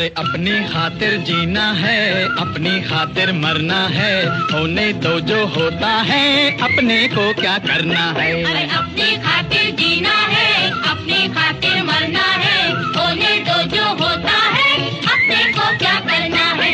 अरे अपनी खातिर जीना है, अपनी खातिर मरना है, होने दो जो होता है, अपने को क्या करना है। अरे अपनी खातिर जीना है, अपनी खातिर मरना है, होने दो जो होता है, अपने को क्या करना है।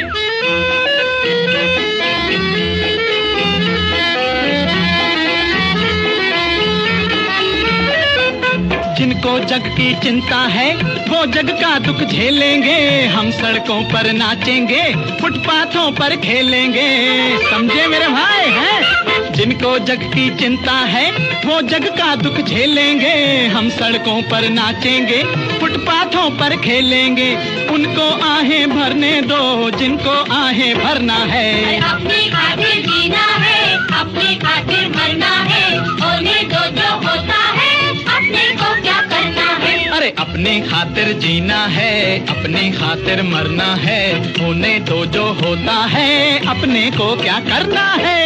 जिनको जग की चिंता है वो जग का दुख झेलेंगे, हम सड़कों पर नाचेंगे, फुटपाथों पर खेलेंगे, समझे मेरे भाई हैं। जिनको जग की चिंता है वो जग का दुख झेलेंगे, हम सड़कों पर नाचेंगे, फुटपाथों पर खेलेंगे, उनको आहें भरने दो जिनको आहें भरना है। अपनी खातिर जीना है, अपनी खातिर मरना है, होने दो जो होता है, अपने को क्या करना है। अरे अपनी खातिर जीना है, अपनी खातिर मरना है, होने दो जो होता है, अपने को क्या करना है।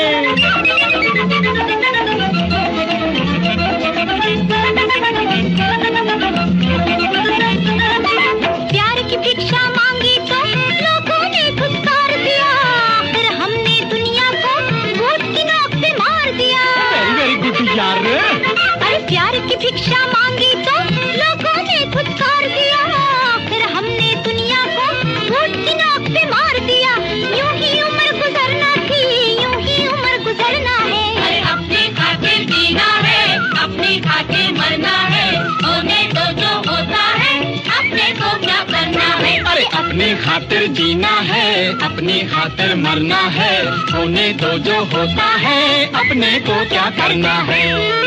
प्यार की भिक्षा मांगी तो लोगों ने फुटकार दिया, फिर हमने दुनिया को वोट की नोक से मार दिया। वेरी गुड यार। अरे प्यार की भिक्षा मांगी तो लोगों ने फुटकार दिया, फिर हमने दुनिया को वोट की नोक से मार दिया। यूं ही उम्र गुजरना थी, यूं ही उम्र गुजरना है। अरे अपनी खातिर जीना है, अपनी खातिर मरना है, होने दो जो होता है, अपने को क्या करना है। अरे अपनी खातिर जीना है, अपनी खातिर मरना है, होने दो जो होता है, अपने को क्या करना है।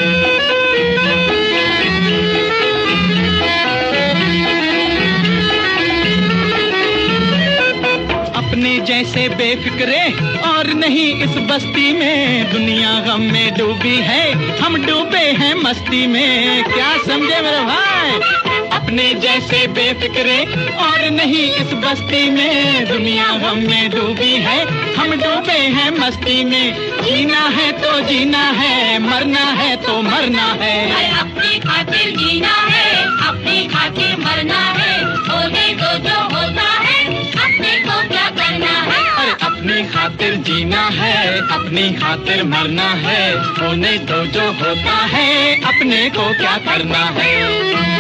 अपने जैसे बेफिक्रे और नहीं इस बस्ती में, दुनिया गम में डूबी है, हम डूबे हैं मस्ती में, क्या समझे मेरे भाई। अपने जैसे बेफिक्रे और नहीं इस बस्ती में, दुनिया गम में डूबी है, हम डूबे हैं मस्ती में, जीना है तो जीना है, मरना है तो मरना है। अपनी खातिर जीना है, अपनी खातिर मरना है, होने दो जो होता है, अपने को क्या करना है। अरे अपनी खातिर जीना है, अपनी खातिर मरना है, होने दो जो होता है, अपने को क्या करना है।